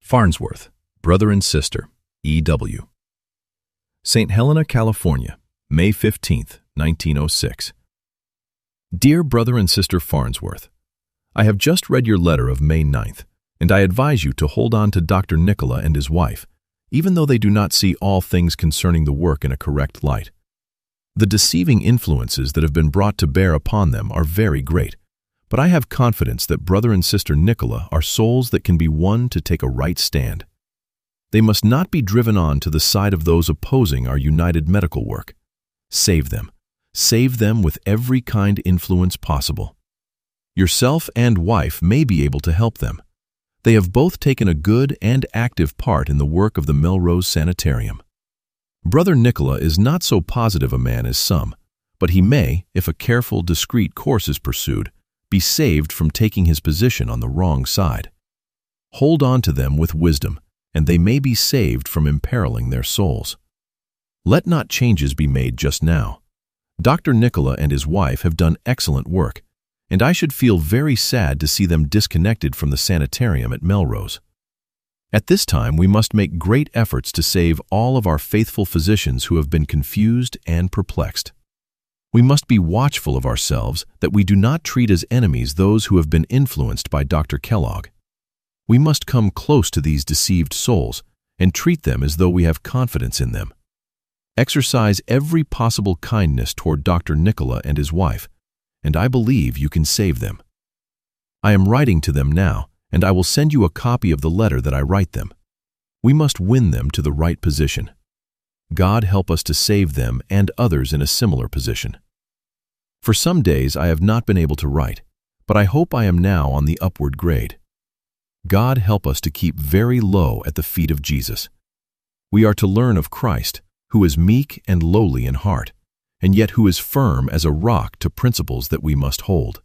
Farnsworth, Brother and Sister, E.W. St. Helena, California, May 15, 1906. Dear Brother and Sister Farnsworth, I have just read your letter of May 9th, and I advise you to hold on to Dr. Nicola and his wife, even though they do not see all things concerning the work in a correct light. The deceiving influences that have been brought to bear upon them are very great, but I have confidence that Brother and Sister Nicola are souls that can be won to take a right stand. They must not be driven on to the side of those opposing our united medical work. Save them. Save them with every kind influence possible. Yourself and wife may be able to help them. They have both taken a good and active part in the work of the Melrose Sanitarium. Brother Nicola is not so positive a man as some, but he may, if a careful, discreet course is pursued, be saved from taking his position on the wrong side. Hold on to them with wisdom, and they may be saved from imperiling their souls. Let not changes be made just now. Dr. Nicola and his wife have done excellent work, and I should feel very sad to see them disconnected from the sanitarium at Melrose. At this time, we must make great efforts to save all of our faithful physicians who have been confused and perplexed. We must be watchful of ourselves that we do not treat as enemies those who have been influenced by Dr. Kellogg. We must come close to these deceived souls and treat them as though we have confidence in them. Exercise every possible kindness toward Dr. Nicola and his wife, and I believe you can save them. I am writing to them now, and I will send you a copy of the letter that I write them. We must win them to the right position. God help us to save them and others in a similar position. For some days I have not been able to write, but I hope I am now on the upward grade. God help us to keep very low at the feet of Jesus. We are to learn of Christ, who is meek and lowly in heart, and yet who is firm as a rock to principles that we must hold.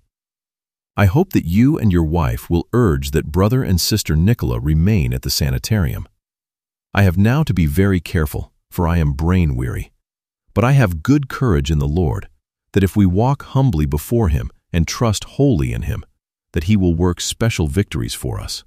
I hope that you and your wife will urge that Brother and Sister Nicola remain at the sanitarium. I have now to be very careful, for I am brain-weary. But I have good courage in the Lord, that if we walk humbly before Him and trust wholly in Him, that He will work special victories for us.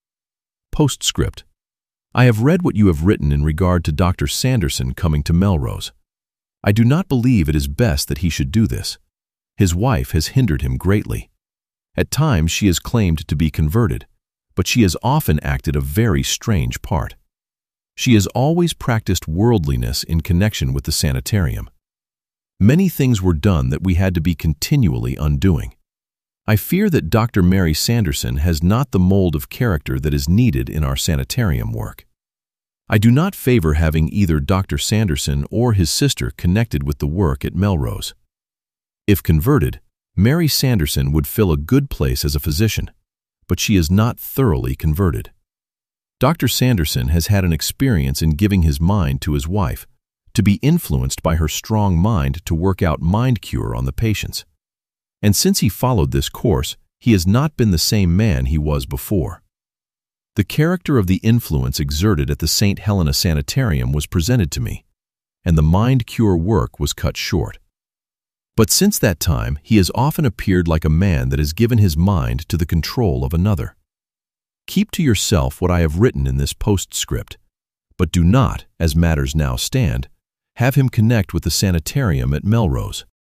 Postscript. I have read what you have written in regard to Dr. Sanderson coming to Melrose. I do not believe it is best that he should do this. His wife has hindered him greatly. At times she has claimed to be converted, but she has often acted a very strange part. She has always practiced worldliness in connection with the sanitarium. Many things were done that we had to be continually undoing. I fear that Dr. Mary Sanderson has not the mold of character that is needed in our sanitarium work. I do not favor having either Dr. Sanderson or his sister connected with the work at Melrose. If converted, Mary Sanderson would fill a good place as a physician, but she is not thoroughly converted. Dr. Sanderson has had an experience in giving his mind to his wife, to be influenced by her strong mind to work out mind cure on the patients. And since he followed this course, he has not been the same man he was before. The character of the influence exerted at the St. Helena Sanitarium was presented to me, and the mind cure work was cut short. But since that time, he has often appeared like a man that has given his mind to the control of another. Keep to yourself what I have written in this postscript, but do not, as matters now stand, have him connect with the sanitarium at Melrose.